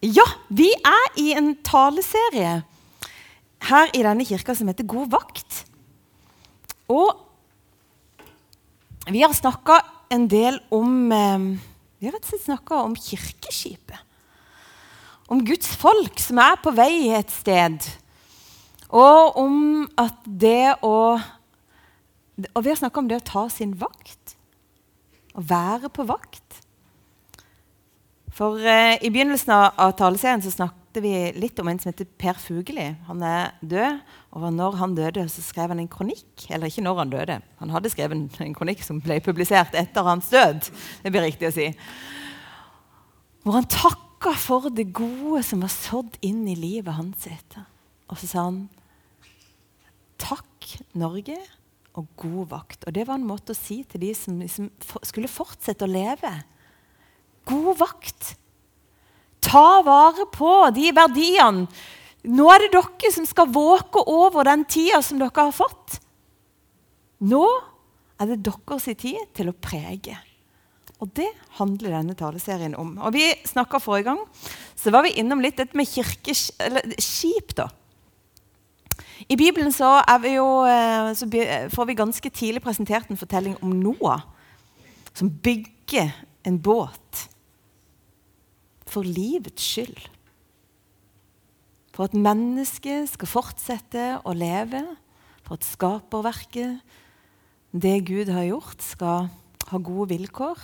Ja, vi i en taleserie her i denne kirka som heter God Vakt. Og vi har snakket en del om, snakket om kirkeskipet. Om Guds folk som på vei et sted. Og om at og vi har snakket om det å ta sin vakt. Å være på vakt. For i begynnelsen av taleserien så snakket vi litt om en som heter Per Fugelli. Han død, og når han døde så skrev han en kronikk. Eller ikke når han døde. Han hadde skrevet en kronikk som ble publisert etter hans død. Det blir riktig å si. Hvor han takket for det gode som var sådd inn i livet hans etter. Og så sa han, takk Norge og god vakt. Og det var en måte å si til de som skulle fortsette å leve. God vakt. Ta vare på de verdiene. Nå det dere som skal våke over den tiden som dere har fått. Nå det deres tid til å prege. Og det handler denne taleserien om. Og vi snakket forrige gang, så var vi innom litt dette med skip da. I Bibelen så får vi ganske tidlig presentert en fortelling om Noah, som bygger en båt for livets skyld. For at mennesket skal fortsette å leve, for at skaperverket, det Gud har gjort, skal ha gode vilkår.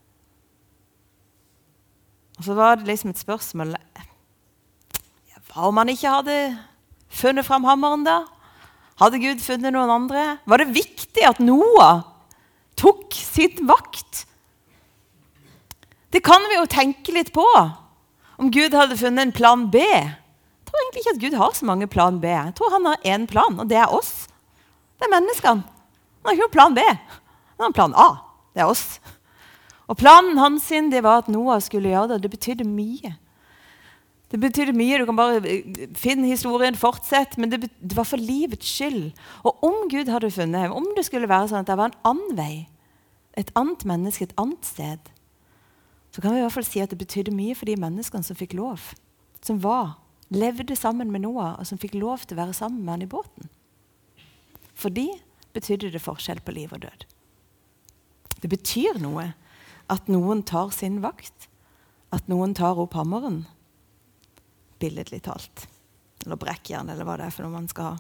Og så var det liksom et spørsmål, hva om han ikke hadde funnet frem hammeren da? Hadde Gud funnet noen andre? Var det viktig at Noah tok sin vakt? Det kan vi jo tenke litt på. Om Gud hadde funnet en plan B. Jeg tror egentlig ikke at Gud har så mange plan B. Jeg tror han har en plan, og det oss. Det menneskene. Han har ikke noen plan B. Han har en plan A. Det oss. Og planen hans det var at Noah skulle gjøre det. Det betydde mye. Det betydde mye. Du kan bare finne historien, fortsett, men det var for livets skyld. Og om Gud hadde funnet, om det skulle være sånn at det var en annen vei, et annet menneske, et annet sted, så kan vi i hvert fall si at det betydde mye for de menneskene som fikk lov, som levde sammen med Noah, og som fikk lov til å være sammen med han i båten. For de betydde det forskjell på liv og død. Det betyr noe at noen tar sin vakt, at noen tar opp hammeren, billedlig talt, eller brekkjern, eller hva det for noe man skal ha.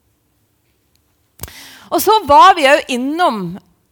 Og så var vi jo innom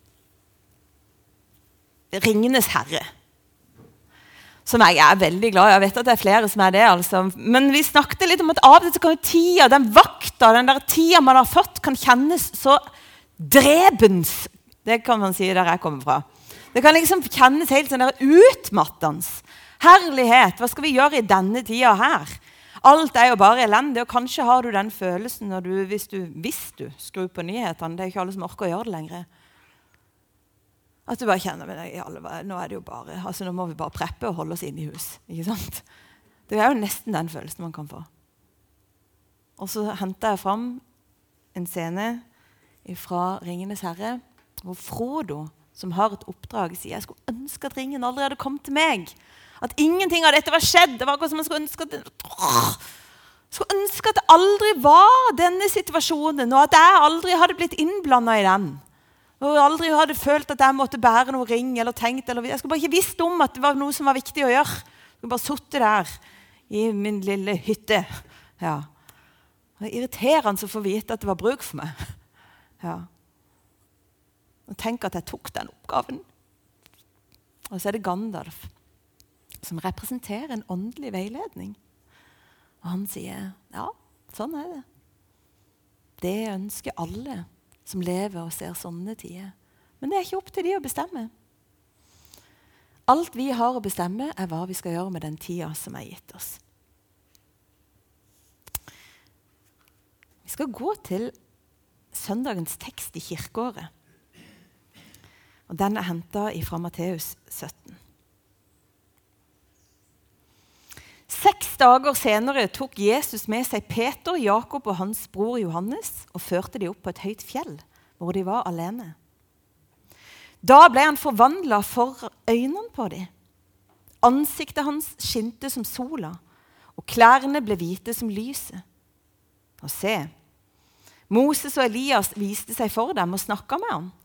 Ringenes Herre, som jeg veldig glad i. Jeg vet at det flere som det, altså. Men vi snakket litt om at av og til kan tida, den vakta, den der tida man har fått, kan kjennes så drebens. Det kan man si der jeg kommer fra. Det kan liksom kjennes helt sånn der utmattens. Herlighet, hva skal vi gjøre i denne tida her? Alt jo bare elendig, og kanskje har du den følelsen når hvis du skrur på nyhetene. Det ikke alle som orker å gjøre det lenger. At du bare kjenner med deg, nå det jo bare, altså nå må vi bare preppe og holde oss inne i hus, ikke sant? Det jo nesten den følelsen man kan få. Og så hentet jeg frem en scene fra Ringenes Herre, hvor Frodo, som har et oppdrag, sier, jeg skulle ønske at ringen aldri hadde kommet til meg. At ingenting av dette var skjedd. Det var akkurat som jeg skulle ønske at det aldri var denne situasjonen, og at jeg aldri hadde blitt innblandet i den. Og aldri hadde følt at jeg måtte bære noe ring eller tenkt, jeg skulle bare ikke visst om at det var noe som var viktig å gjøre. Jeg skulle bare sitte der i min lille hytte. Ja. Det var irriterende å få vite at det var bruk for meg. Ja. Og tenk at jeg tok den oppgaven. Og så det Gandalf, som representerer en åndelig veiledning. Og han sier, ja, sånn det. Det ønsker alle som lever og ser sånne tider. Men det ikke opp til de å bestemme. Alt vi har å bestemme hva vi skal gjøre med den tida som gitt oss. Vi skal gå til søndagens tekst i kirkeåret. Og den hentet fra Matteus 17. 6 dager senere tok Jesus med seg Peter, Jakob og hans bror Johannes og førte de opp på et høyt fjell, hvor de var alene. Da ble han forvandlet for øynene på dem. Ansiktet hans skinte som sola, og klærne ble hvite som lyset. Og se, Moses og Elias viste seg for dem og snakket med ham.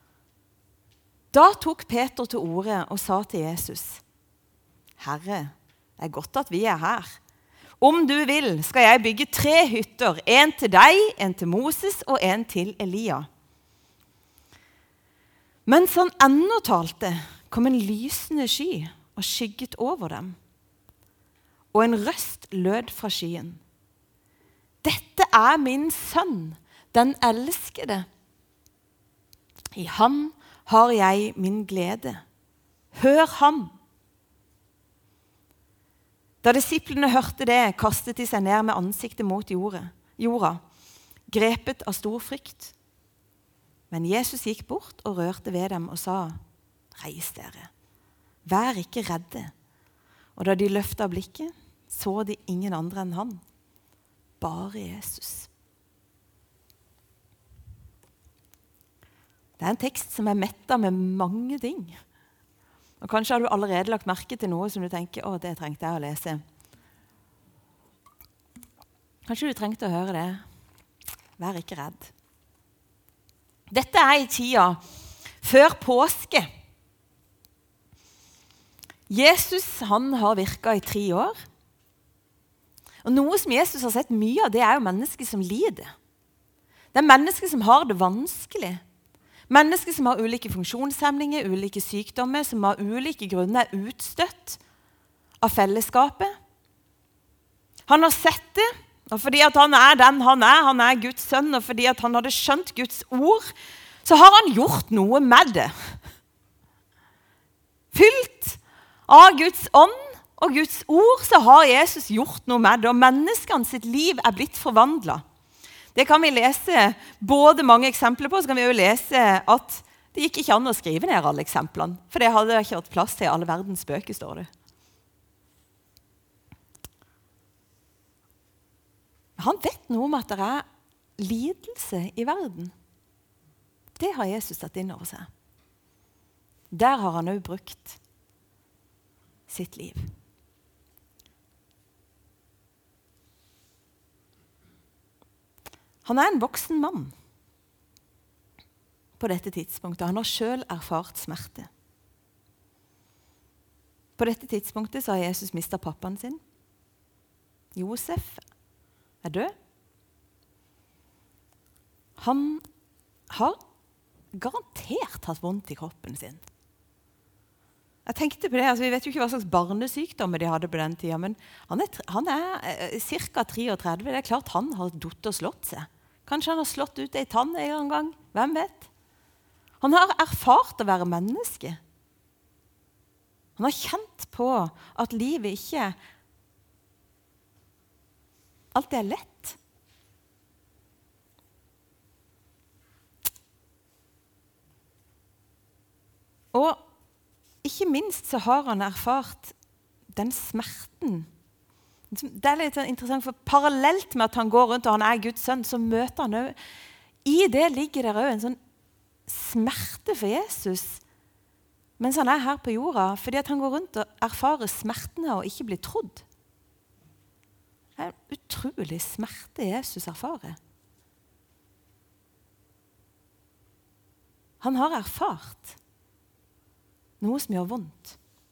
Da tok Peter til orde og sa til Jesus, «Herre, det er godt at vi er her. Om du vil, skal jeg bygge 3 hytter, en til deg, en til Moses og en til Elia.» Mens han ennå talte, kom en lysende sky og skygget over dem. Og en røst lød fra skyen. «Dette er min sønn, den elskede. I ham har jeg min glede. Hør ham!» Da disiplene hørte det, kastet de seg ned med ansiktet mot jorda, grepet av stor frykt. Men Jesus gikk bort og rørte ved dem og sa, «Reis dere, vær ikke redde.» Og da de løftet blikket, så de ingen andre enn han, bare Jesus. Det er en tekst som er mettet med mange ting. Og kanskje har du allerede lagt merke til noe som du tenker, «Å, det trengte jeg å lese.» Kanskje du trengte å høre det. Vær ikke redd. Dette er i tida før påske. Jesus, han har virket i 3 år. Og noe som Jesus har sett mye av, det er jo mennesker som lider. Det er mennesker som har det vanskelig. Mennesker som har ulike funksjonshemninger, ulike sykdommer, som av ulike grunner er utstøtt av fellesskapet. Han har sett det, og fordi at han er den han er Guds sønn, og fordi at han hadde skjønt Guds ord, så har han gjort noe med det. Fylt av Guds ånd og Guds ord, så har Jesus gjort noe med det, og menneskene sitt liv er blitt forvandlet. Det kan vi lese både mange eksempler på, så kan vi jo lese at det gikk ikke an å skrive ned alle eksemplene, for det hadde ikke hatt plass til i alle verdens bøker, står det. Han vet noe om at det er lidelse i verden. Det har Jesus tatt inn over seg. Der har han også brukt sitt liv. Han er en voksen mann på dette tidspunktet. Han har selv erfart smerte. På dette tidspunktet så har Jesus mistet pappaen sin. Josef er død. Han har garantert hatt vondt i kroppen sin. Jeg tenkte på det, vi vet jo ikke hva slags barnesykdommer de hadde på den tiden, men han er cirka 33, det er klart han har dott og slått seg. Kanskje han har slått ut en tann en gang, hvem vet? Han har erfart å være menneske. Han har kjent på at livet ikke alltid er lett. Og ikke minst så har han erfart den smerten. Det er litt interessant, for parallelt med at han går rundt og han er Guds sønn, så møter han også, i det ligger det også en sånn smerte for Jesus, mens han er her på jorda, fordi at han går rundt og erfarer smertene og ikke blir trodd. Det er en utrolig smerte Jesus erfarer. Han har erfart noe som gjør vondt.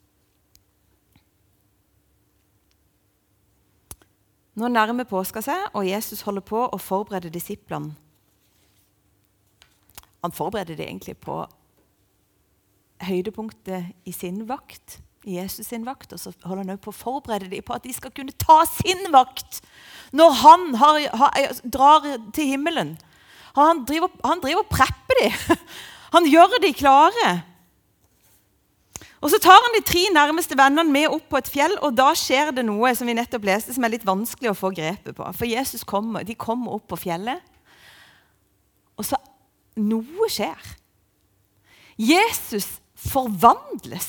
Nå nærmer påska seg, og Jesus holder på å forberede disiplene. Han forbereder det egentlig på høydepunktet i sin vakt, i Jesus sin vakt, og så holder han også på å forberede dem på at de skal kunne ta sin vakt når han drar til himmelen. Han driver og prepper dem. Han gjør de klare. Og så tar han de 3 nærmeste vennene med opp på et fjell, og da skjer det noe som vi nettopp leste, som er litt vanskelig å få grepet på. For de kommer opp på fjellet, og så noe skjer. Jesus forvandles.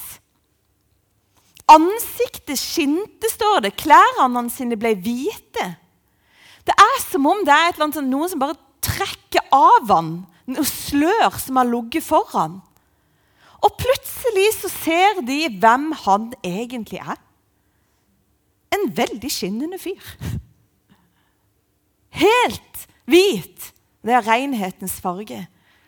Ansiktet skinte, står det. Klærne sine ble hvite. Det er som om det er et eller annet, noen som bare trekker av han, noe slør som har ligget foran. Og plutselig så ser de hvem han egentlig er. en veldig skinnende fyr. Helt hvit. Det er renhetens farge.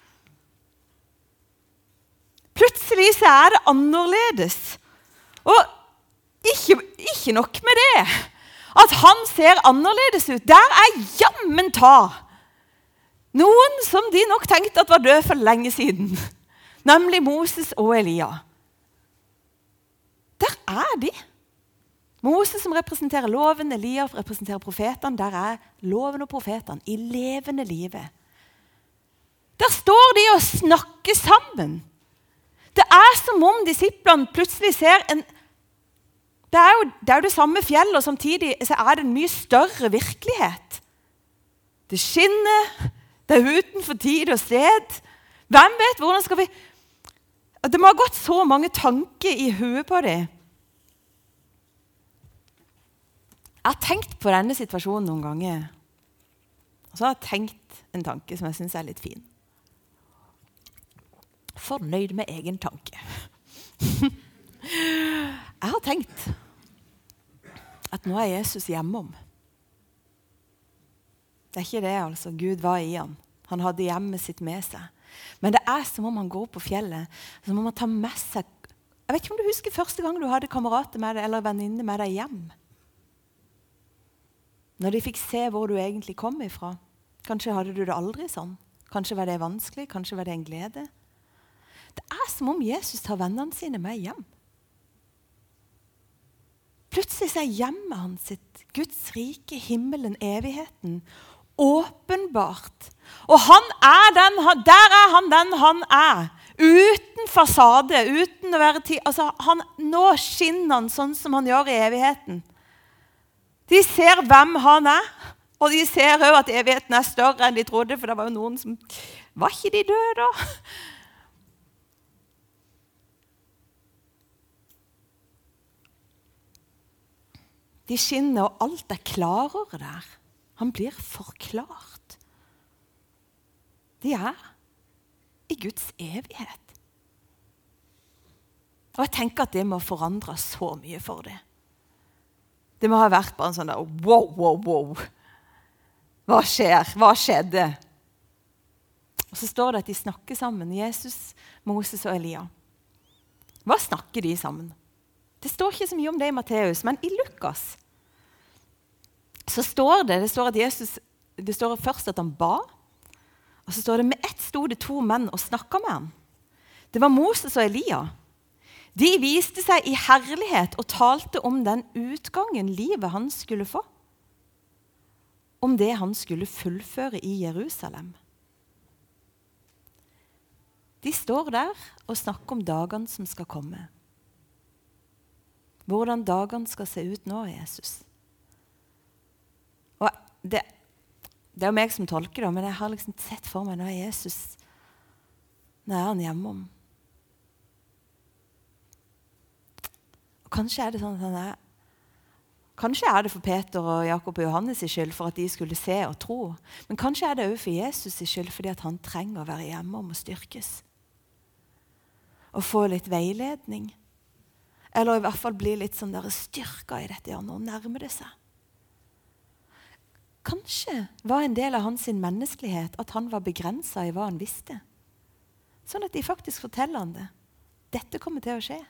Plutselig så er det annerledes. Og ikke nok med det. At han ser annerledes ut. Der er jammen ta. Noen som de nok tenkte at var død for lenge siden. Nemlig Moses og Elia. Der er de. Moses som representerer loven, Elia representerer profetene. Der er loven og profetene i levende livet. Der står de og snakker sammen. Det er som om disiplene plutselig ser en... Det er jo det samme fjell, og samtidig så er det en mye større virkelighet. Det skinner, det er utenfor tid og sted. Hvem vet hvordan skal vi... Det må ha gått så mange tanker i hodet på det. Jeg har tenkt på denne situasjonen noen ganger. Og så har jeg tenkt en tanke som jeg synes er litt fin. Fornøyd med egen tanke. Jeg har tenkt at nå er Jesus hjemom. Det er ikke det, altså. Gud var i han. Han hadde hjemmet sitt med seg. Men det er som om han går på fjellet, som om han tar med seg... Jeg vet ikke om du husker første gang du hadde kamerater med deg, eller venninne med deg hjem. Når de fikk se hvor du egentlig kom ifra. Kanskje hadde du det aldri sånn. Kanskje var det vanskelig, kanskje var det en glede. Det er som om Jesus tar vennene sine med hjem. Plutselig er hjemmet hans sitt, Guds rike, himmelen, evigheten, åpenbart. Og der er han den han er. Uten fasade, uten å være tid. Altså, nå skinner han sånn som han gjør i evigheten. De ser hvem han er, og de ser også at evigheten er større enn de trodde, for det var jo noen som... Var ikke de døde da? De skinner, og alt er klarere der. Han blir forklart. De er i Guds evighet. Og jeg tenker at det må forandre så mye for det. Det må ha vært bare en sånn der, wow. Hva skjer? Hva skjedde? Og så står det at de snakker sammen, Jesus, Moses og Elia. Hva snakker de sammen? Det står ikke så mye om det i Matteus, men i Lukas så står det står at Jesus, det står først at han ba, og så står det med ett stod det 2 menn og snakket med han. Det var Moses og Elia. De viste seg i herlighet og talte om den utgangen livet han skulle få. Om det han skulle fullføre i Jerusalem. De står der og snakker om dagene som skal komme. Hvordan dagene skal se ut nå, Jesus. Og det er jo meg som tolker det, men jeg har liksom sett for meg nå er Jesus, nå er han hjemom. Og kanskje er det sånn at han er, kanskje er det for Peter og Jakob og Johannes i skyld for at de skulle se og tro, men kanskje er det også for Jesus i skyld fordi at han trenger å være hjemom og styrkes. Og få litt veiledning. Eller i hvert fall bli litt sånn der styrka i dette, ja, nå nærmer det seg. Kanskje var en del av hans menneskelighet at han var begrenset i hva han visste. Sånn at de faktisk forteller han det. Dette kommer til å skje.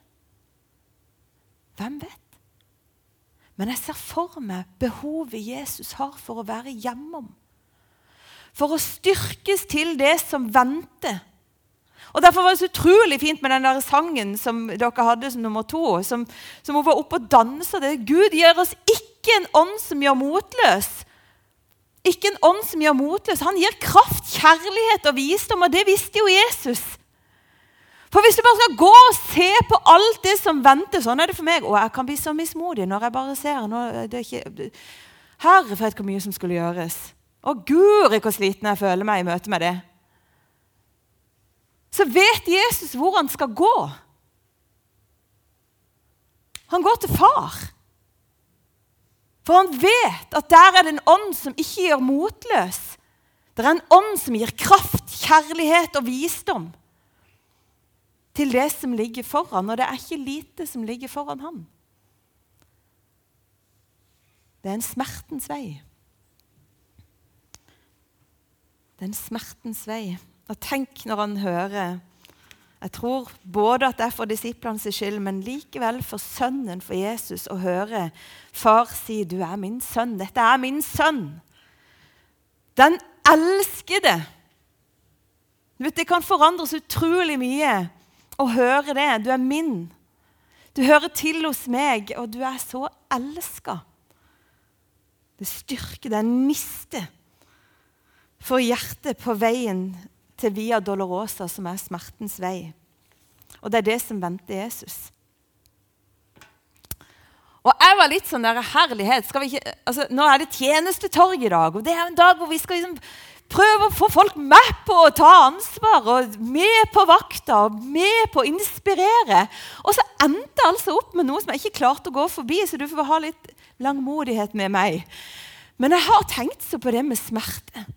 Hvem vet? Men jeg ser for meg behovet Jesus har for å være hjemom. For å styrkes til det som venter. Og derfor var det så utrolig fint med den der sangen som dere hadde som nummer 2, som hun var oppe og danset det. Gud gir oss ikke en ånd som gjør motløs. Ikke en ånd som gjør motløs. Han gir kraft, kjærlighet og visdom, og det visste jo Jesus. For hvis du bare skal gå og se på alt det som venter, sånn er det for meg. Og jeg kan bli så mismodig når jeg bare ser. Det er ikke, Herre, vet hvor mye som skulle gjøres. Og Gud, hvor sliten jeg føler meg i møte med det. Så vet Jesus hvor han skal gå. Han går til far. For han vet at der er det en ånd som ikke gjør motløs. Det er en ånd som gir kraft, kjærlighet og visdom til det som ligger foran, og det er ikke lite som ligger foran han. Det en smertens vei. Det en smertens vei. Og tenk når han hører, jeg tror både at det for disiplene sin skyld, men likevel for sønnen, for Jesus, å høre far si, du min sønn, dette min sønn. Den elskede. Det kan forandres utrolig mye å høre det. Du min. Du hører til hos meg, og du så elsket. Det styrker, det niste for hjertet på veien til Via Dolorosa, som smertens vei. Og det det som venter Jesus. Og jeg var litt sånn der, herlighet, skal vi ikke, altså, nå det tjenestetorg i dag, og det en dag hvor vi skal liksom prøve å få folk med på å ta ansvar, og med på vakta, og med på å inspirere. Og så endte det altså opp med noe som jeg ikke klarte å gå forbi, så du får ha litt langmodighet med meg. Men jeg har tenkt så på det med smerte.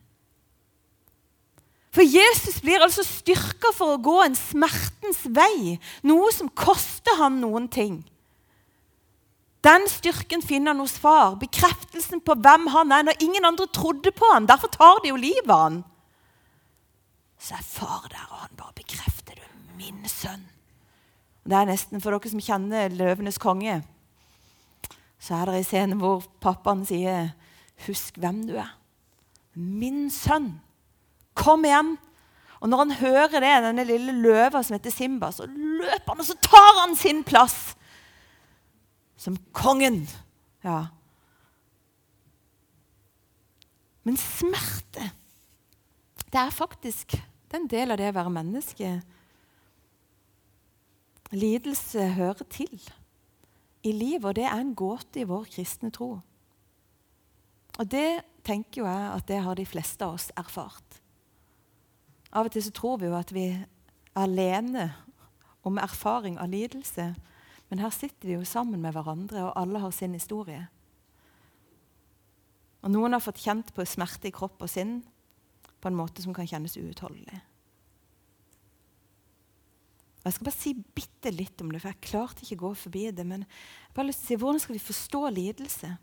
For Jesus blir altså styrket for å gå en smertens vei, noe som koster ham noen ting. Den styrken finner han hos far, bekreftelsen på hvem han når ingen andre trodde på ham, derfor tar de jo livet av han. Så far der, og han bare bekrefter, du min sønn. Og det nesten for dere som kjenner Løvenes konge, så det en scene hvor pappaen sier, husk hvem du min sønn. Kom igjen. Og når han hører det, denne lille løva som heter Simba, så løper han, og så tar han sin plass. Som kongen. Ja. Men smerte, det faktisk en del av det å være menneske. Lidelse hører til i livet, og det en gåte i vår kristne tro. Og det tenker jo jeg at det har de fleste av oss erfart. Av og til så tror vi jo at vi alene om erfaring av lidelse, men her sitter vi jo sammen med hverandre, og alle har sin historie. Og noen har fått kjent på smerte i kropp og sinn på en måte som kan kjennes uutholdelig. Jeg skal bare si bitte litt om det, for jeg klarte ikke å gå forbi det, men jeg bare har lyst til å si, hvordan skal vi forstå lidelse?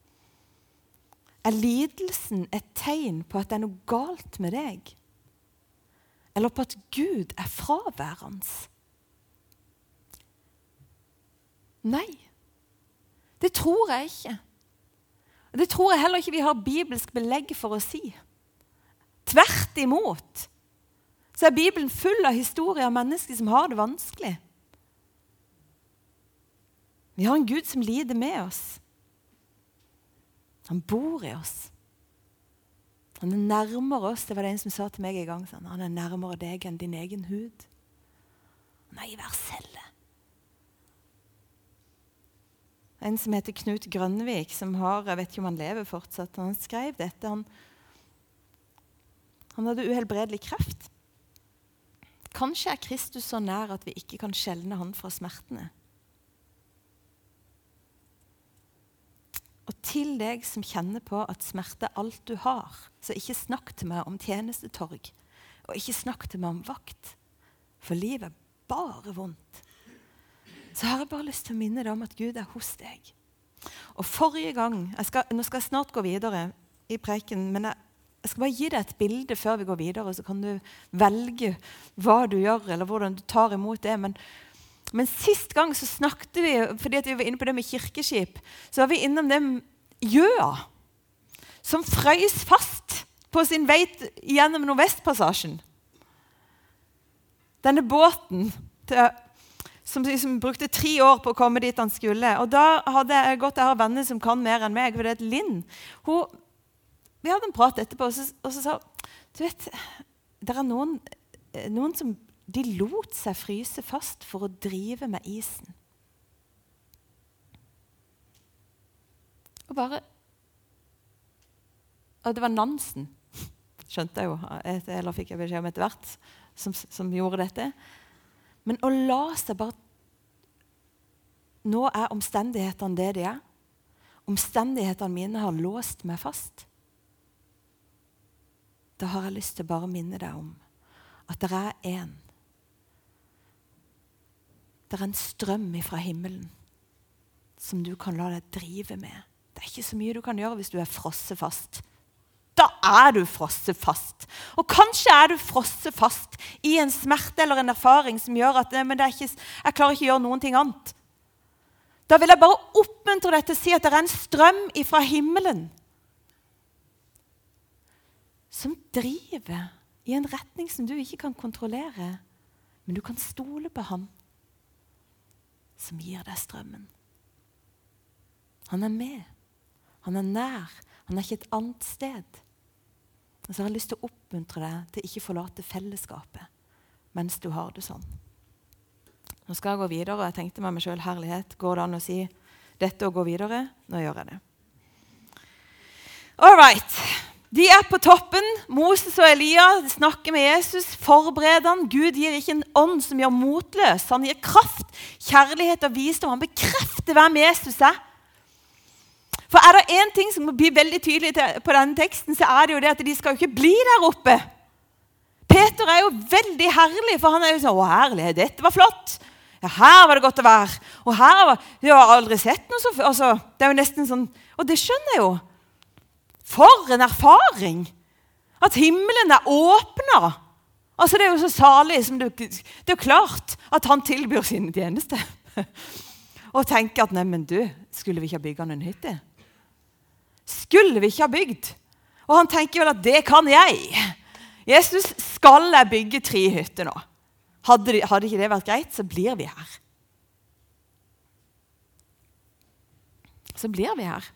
Lidelsen et tegn på at det noe galt med deg? Eller på at Gud fraværende? Nei, det tror jeg ikke. Det tror jeg heller ikke vi har bibelsk belegg for å si. Tvert imot, så Bibelen full av historier av mennesker som har det vanskelig. Vi har en Gud som lider med oss. Han bor i oss. Han nærmere oss, det var det en som sa til meg en gang, sånn, han nærmere deg enn din egen hud. Han i hver celle. En som heter Knut Grønvik, som har, jeg vet ikke om han lever fortsatt, han skrev dette, han hadde uhelbredelig kreft. Kanskje Kristus så nær at vi ikke kan skjelne han fra smertene. Og til deg som kjenner på at smerte alt du har, så ikke snakk til meg om tjenestetorg, og ikke snakk til meg om vakt, for livet bare vondt. Så har jeg bare lyst til å minne deg om at Gud hos deg. Og forrige gang, nå skal jeg snart gå videre i preken, men jeg skal bare gi deg et bilde før vi går videre, så kan du velge hva du gjør, eller hvordan du tar imot det, men sist gang så snakket vi, fordi at vi var inne på det med kirkeskip, så var vi innom det Gjøa, som frøys fast på sin vei gjennom Nordvestpassasjen. Denne båten, som brukte 3 år på å komme dit han skulle. Og da hadde jeg gått, jeg har venner som kan mer enn meg, for det Linn. Vi hadde en prat etterpå, og så sa du vet, det noen som de lot seg fryse fast for å drive med isen. Og det var Nansen, skjønte jeg jo, eller fikk jeg beskjed om etter hvert, som gjorde dette. Men å la seg bare, nå omstendighetene det de omstendighetene mine har låst meg fast. Da har jeg lyst til å bare minne deg om at det en strøm fra himmelen som du kan la deg drive med. Det ikke så mye du kan gjøre hvis du frosset fast. Da du frosset fast. Og kanskje du frosset fast i en smerte eller en erfaring som gjør at men jeg klarer ikke å gjøre noen ting annet. Da vil jeg bare oppmuntre deg til å si at det en strøm fra himmelen som driver i en retning som du ikke kan kontrollere, men du kan stole på han som gir deg strømmen. Han med. Han nær. Han ikke et annet sted. Og så har jeg lyst til å oppmuntre deg til ikke forlate fellesskapet mens du har det sånn. Nå skal jeg gå videre, og jeg tenkte med meg selv, herlighet, går det an å si dette og gå videre? Nå gjør jeg det. All right. De på toppen. Moses og Elia snakker med Jesus, forbereder han. Gud gir ikke en ånd som gjør motløs. Han gir kraft, kjærlighet og visdom. Han bekrefter hvem Jesus For det en ting som blir veldig tydelig på denne teksten, så det jo det at de skal jo ikke bli der oppe. Peter jo veldig herlig, for han jo sånn, å herlighet, dette var flott. Ja, her var det godt å være. Og her jeg har aldri sett noe så før. Altså, det jo nesten sånn, og det skjønner jeg jo. For en erfaring. At himmelen åpnet. Altså, det jo så salig som det jo klart at han tilbyr sine tjeneste. Og tenker at, nei, men du, skulle vi ikke ha bygget en hytte? Skulle vi ikke ha bygd? Og han tenker vel at det kan jeg. Jesus, skal jeg bygge 3 hytter nå? Hadde ikke det vært greit, så blir vi her. Så blir vi her.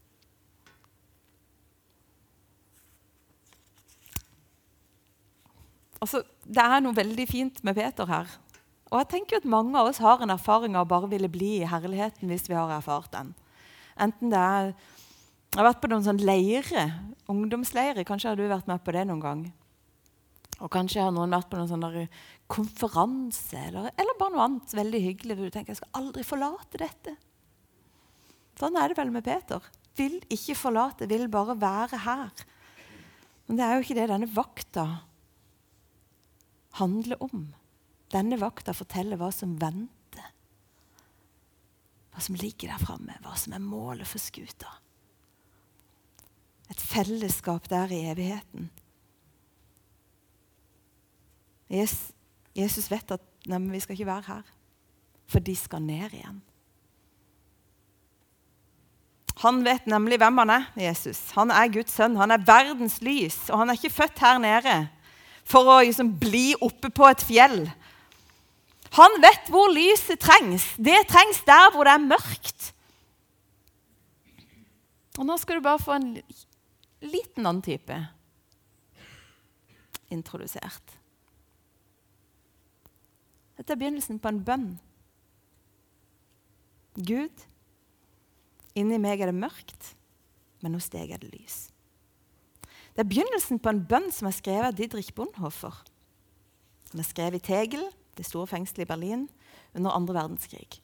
Altså, det noe veldig fint med Peter her. Og jeg tenker at mange av oss har en erfaring av å bare ville bli i herligheten hvis vi har erfart den. Enten det jeg har vært på noen sånne leire, ungdomsleire, kanskje har du vært med på det noen gang. Og kanskje har noen vært på noen sånne konferanse, eller bare noe annet veldig hyggelig, hvor du tenker, jeg skal aldri forlate dette. Sånn det vel med Peter. Vil ikke forlate, vil bare være her. Men det jo ikke det denne vakta handler om. Denne vakta forteller hva som venter. Hva som ligger der fremme, hva som målet for skuta. Et fellesskap der i evigheten. Jesus vet at nei, vi skal ikke være her, for de skal ned igjen. Han vet nemlig hvem han Jesus. Han Guds sønn, han verdens lys, og han ikke født her nede for å liksom bli oppe på et fjell. Han vet hvor lyset trengs. Det trengs der hvor det mørkt. Og nå skal du bare få en liten annen type introdusert. Dette begynnelsen på en bønn. Gud, inni meg det mørkt, men hos deg det lys. Det begynnelsen på en bønn som skrevet av Dietrich Bonhoeffer. Han skrevet i Tegel, det store fengselet i Berlin, under 2. verdenskrig.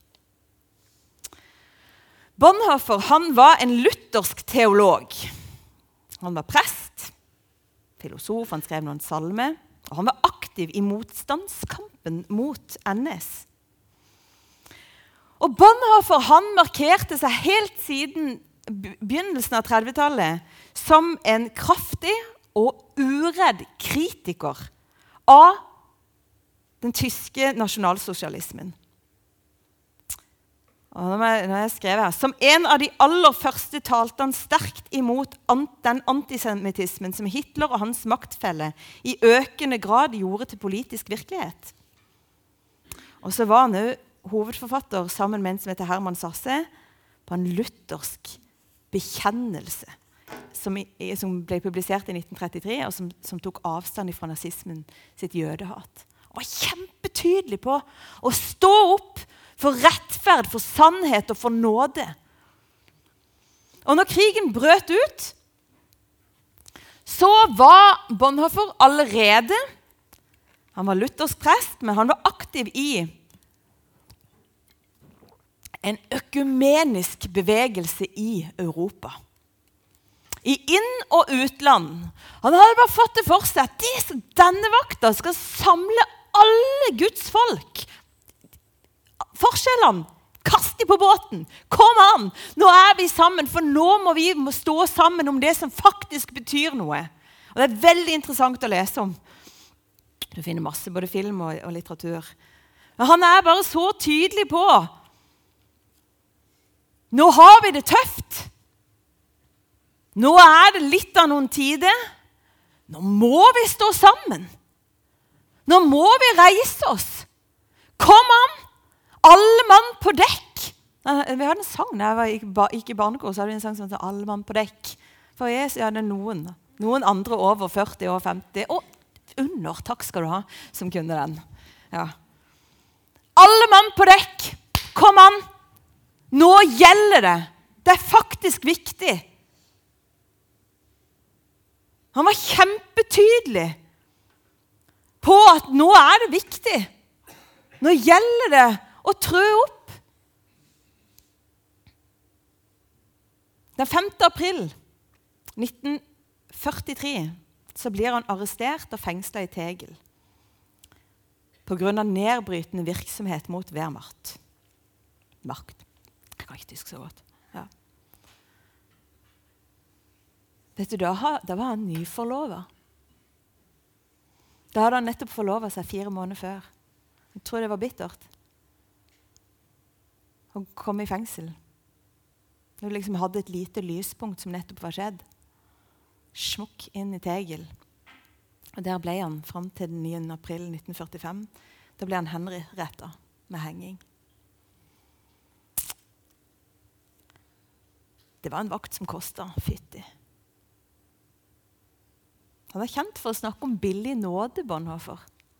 Bonhoeffer, han var en luthersk teolog. Han var prest, filosof, han skrev noen salmer, og han var aktiv i motstandskampen mot NS. Og Bonhoeffer, han markerte seg helt siden begynnelsen av 30-tallet som en kraftig og uredd kritiker av den tyske nasjonalsosialismen. Og når jeg skrev her, som en av de aller første talte han sterkt imot den antisemittismen som Hitler og hans maktfelle i økende grad gjorde til politisk virkelighet. Og så var han jo hovedforfatter sammen med en som heter Hermann Sasse på en luthersk bekjennelse som ble publisert i 1933 og som tok avstand fra nazismen sitt jødehat. Han var kjempetydelig på å stå opp for rettferd, for sannhet og for nåde. Og når krigen brøt ut, så var Bonhoeffer allerede, han var luthersk prest, men han var aktiv i en økumenisk bevegelse i Europa. I inn- og utland. Han hadde bare fått det for seg at denne vakta skal samle alle Guds folk. Forskjellene Kast de på båten. Kom an! Nå vi sammen, for nå må vi stå sammen om det som faktisk betyr noe. Og det veldig interessant å lese om. Du finner masse, både film og litteratur. Men han bare så tydelig på. Nå har vi det tøft. Nå det litt av noen tider. Nå må vi stå sammen. Nå må vi reise oss. Kom an! Alle mann på dekk. Vi hadde en sang da jeg gikk i barnekår, så hadde vi en sang som heter Alle mann på dekk. For jeg det noen andre over 40 og 50, og under, takk skal du ha, som kunne den. Ja. Alle mann på dekk, kom an! Nå gjelder det. Det faktisk viktig. Han var kjempetydelig på at nå det viktig. Nå gjelder det å trø opp. Den 5. april 1943 så blir han arrestert og fengslet i Tegel på grunn av nedbrytende virksomhet mot Wehrmacht. Makt. Jeg kan ikke huske så godt. Ja. Vet du, da var han nyforlovet. Da hadde han nettopp forlovet seg 4 måneder før. Jeg tror det var bittert. Han kom i fengsel. Han liksom hadde et lite lyspunkt som nettopp var skjedd. Smukk inn i Tegel. Og der ble han frem til den 9. april 1945. Da ble han henrettet med henging. Det var en vakt som kostet fytti. Han var kjent for å snakke om billig nåde, Bonhoeffer.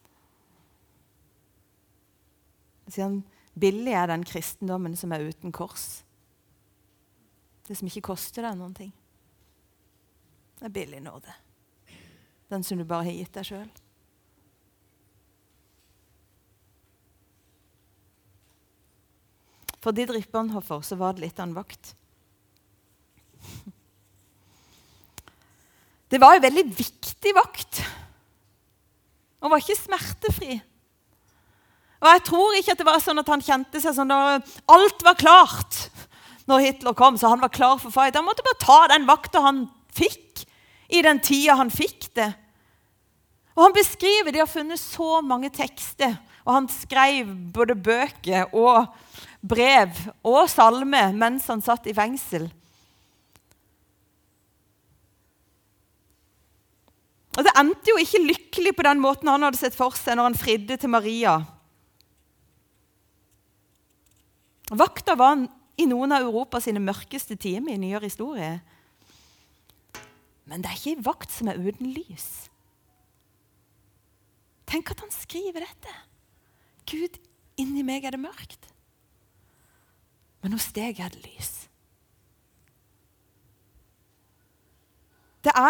Billig den kristendommen som uten kors. Det som ikke koster deg noen ting. Det billig nåde. Den som du bare har gitt deg selv. For Dietrich Bonhoeffer så var det litt av en vakt. Det var en veldig viktig vakt. Han var ikke smertefri. Og jeg tror ikke at det var sånn at han kjente seg sånn da alt var klart når Hitler kom, så han var klar for fight. Han måtte bare ta den vakta han fikk i den tida han fikk det. Og han beskriver, de har funnet så mange tekster, og han skrev både bøker og brev og salme mens han satt i fengsel. Og det endte jo ikke lykkelig på den måten han hadde sett for seg når han fridde til Maria. Vakta var i noen av Europa sine mørkeste timer i nyere historie. Men det ikke en vakt som uten lys. Tenk at han skriver dette. Gud, inni meg det mørkt. Men hos deg det lys. Det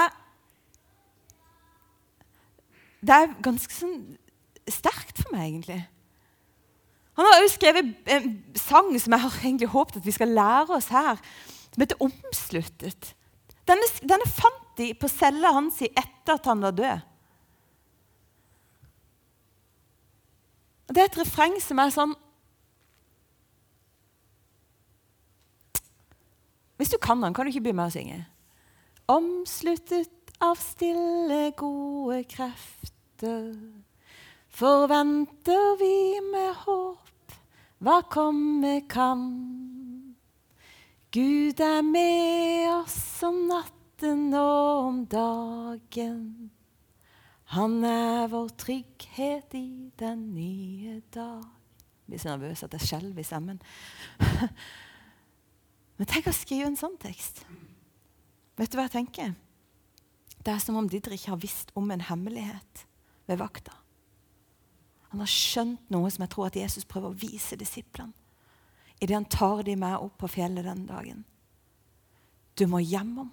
ganske sånn sterkt for meg, egentlig. Han har også skrevet en sang som jeg har egentlig håpet at vi skal lære oss her, som heter Omsluttet. Denne fant de på cella hans etter at han var død. Og det et refreng som sånn Hvis du kan den, kan du ikke begynne med å synge. Omsluttet av stille, gode krefter, forventer vi med håp hva komme kan. Gud med oss om natten og om dagen. Han vår trygghet i den nye dag. Jeg blir så nervøs at jeg skjelver i stemmen. Men tenk å skrive en sånn tekst. Vet du hva jeg tenker? Det som om Dietrich har visst om en hemmelighet ved vakta. Han har skjønt noe som jeg tror at Jesus prøver å vise disiplene. I det han tar de med opp på fjellet den dagen. Du må hjemom.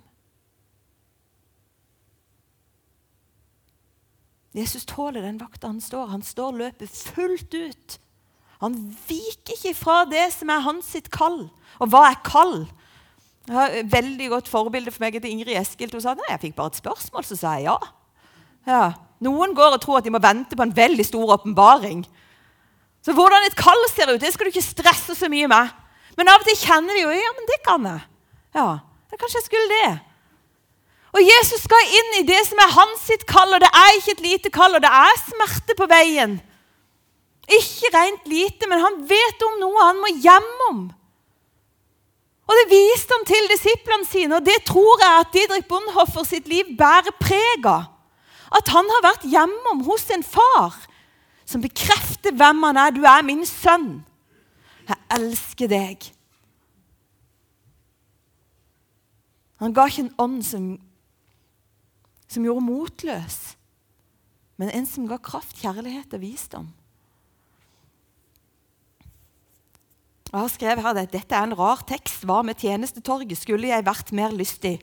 Jesus tåler den vakta han står. Han står løpet fullt ut. Han viker ikke fra det som hans sitt kall. Og hva kall? Jeg har et veldig godt forbilde for meg til Ingrid Eskild. Hun sa, nei, jeg fikk bare et spørsmål, så sa jeg ja. Ja. Noen går og tror at de må vente på en veldig stor åpenbaring. Så hvordan et kall ser ut, det skal du ikke stresse så mye med. Men av og til kjenner vi jo, ja, men det kan jeg. Ja, det kanskje jeg skulle det. Og Jesus skal inn i det som hans sitt kall, og det ikke et lite kall, og det smerte på veien. Ikke rent lite, men han vet om noe han må hjem om. Og det viste han til disiplene sine, og det tror jeg at Dietrich Bonhoeffer sitt liv bærer preg av. At han har vært hjemom hos en far som bekrefter hvem han du min sønn. Jeg elsker deg. Han ga ikke en ånd som gjorde motløs, men en som ga kraft, kjærlighet og visdom. Og jeg har skrevet her at dette en rar tekst. Hva med tjenestetorget? Skulle jeg vært mer lystig?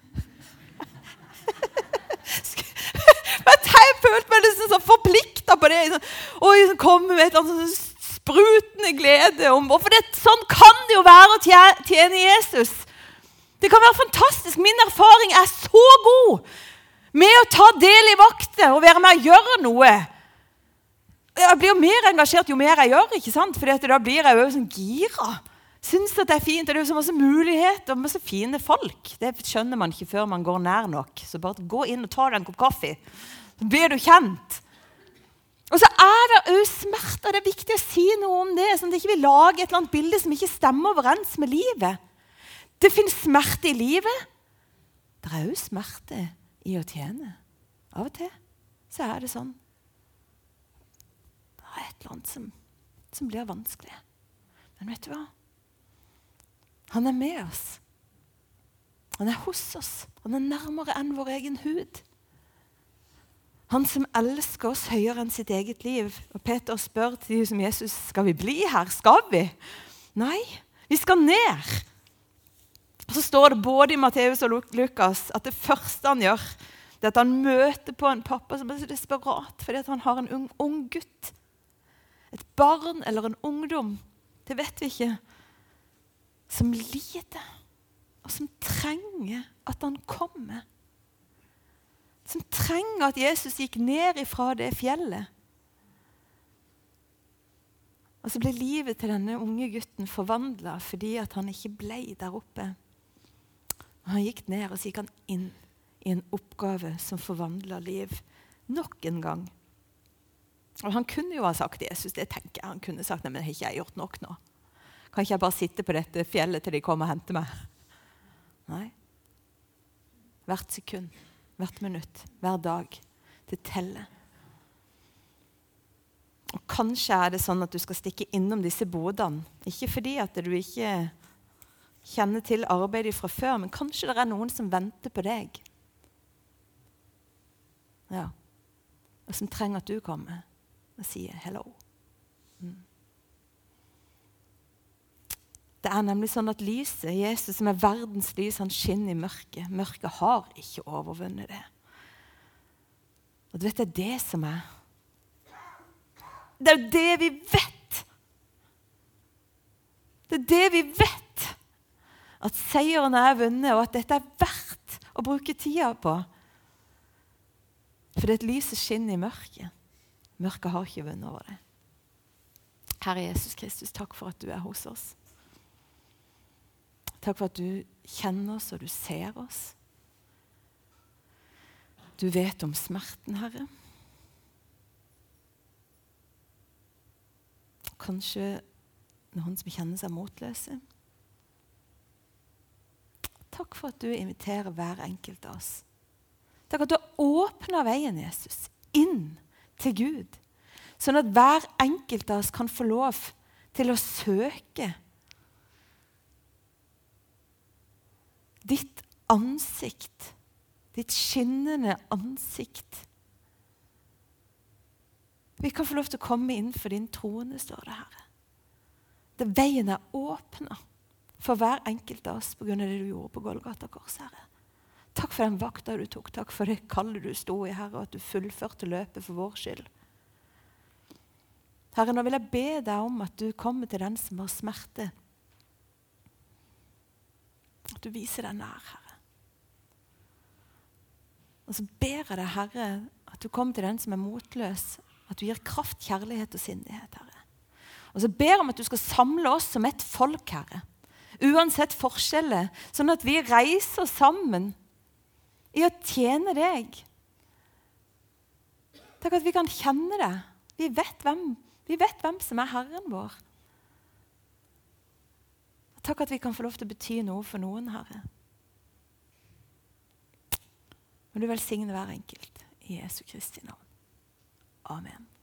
Jeg følte meg liksom så forpliktet på det. Og jeg kom med et eller annet sprutende glede om. For sånn kan det jo være å tjene Jesus. Det kan være fantastisk. Min erfaring så god med å ta del i vakter og være med å gjøre noe. Jeg blir jo mer engasjert jo mer jeg gjør, ikke sant? For da blir jeg jo sånn gira. Synes at det fint, og det så masse muligheter og masse fine folk. Det skjønner man ikke før man går nær nok. Så bare gå inn og ta deg en kopp kaffe. Så blir du kjent. Og så det jo smerte, og det viktig å si noe om det, sånn at ikke vi lager et eller annet bilde som ikke stemmer overens med livet. Det finnes smerte i livet. Det jo smerte i å tjene. Av og til så det sånn. Det et eller annet som blir vanskelig. Men vet du hva? Han med oss. Han hos oss. Han nærmere enn vår egen hud. Han som elsker oss høyere enn sitt eget liv. Og Peter spør til de som Jesus, skal vi bli her? Skal vi? Nei, vi skal ned. Og så står det både i Matteus og Lukas at det første han gjør, det at han møter på en pappa som så desperat, fordi at han har en ung gutt. Et barn eller en ungdom, det vet vi ikke, som lider, og som trenger at han kommer. Som trenger at Jesus gikk ned ifra det fjellet. Og så ble livet til denne unge gutten forvandlet fordi at han ikke ble der oppe. Og han gikk ned, og så gikk han inn i en oppgave som forvandlet liv nok en gang. Og han kunne jo ha sagt Jesus, det tenker jeg. Han kunne sagt, nei, men har ikke jeg gjort nok nå? Kan ikke jeg bare sitte på dette fjellet til de kommer og henter meg? Nei. Hvert sekund, hvert minutt, hver dag. Det teller. Og kanskje det sånn at du skal stikke innom disse bodene. Ikke fordi at du ikke kjenner til arbeidet fra før, men kanskje det noen som venter på deg. Ja. Og som trenger at du kommer og sier hello. Det nemlig sånn at lyset, Jesus som verdens lys, han skinner i mørket. Mørket har ikke overvunnet det. Og du vet, det det som det jo det vi vet. Det det vi vet. At seieren vunnet, og at dette verdt å bruke tida på. For det lyset skinner i mørket. Mørket har ikke vunnet over det. Herre Jesus Kristus, takk for at du hos oss. Takk for at du kjenner oss og du ser oss. Du vet om smerten, Herre. Kanskje noen som kjenner seg motløse. Takk for at du inviterer hver enkelt av oss. Takk at du åpner veien, Jesus, inn til Gud. Sånn at hver enkelt av oss kan få lov til å søke ditt ansikt, ditt skinnende ansikt. Vi kan få lov til å komme inn for din trone, står det her. Det veien åpnet for hver enkelt av oss på grunn av det du gjorde på Golgata kors, Herre. Takk for den vakta du tok, takk for det kallet du stod i, Herre, og at du fullførte løpet for vår skyld. Herre, nå vil jeg be deg om at du kommer til den som har smerte. At du viser deg nær, Herre. Og så ber jeg deg, Herre, at du kommer til den som motløs, at du gir kraft, kjærlighet og sindighet, Herre. Og så ber jeg om at du skal samle oss som et folk, Herre. Uansett forskjeller, sånn at vi reiser sammen i å tjene deg. Takk at vi kan kjenne det. Vi vet hvem som er Herren vår. Takk at vi kan få lov til å bety noe for noen, Herre. Må du velsigne hver enkelt i Jesu Kristi navn. Amen.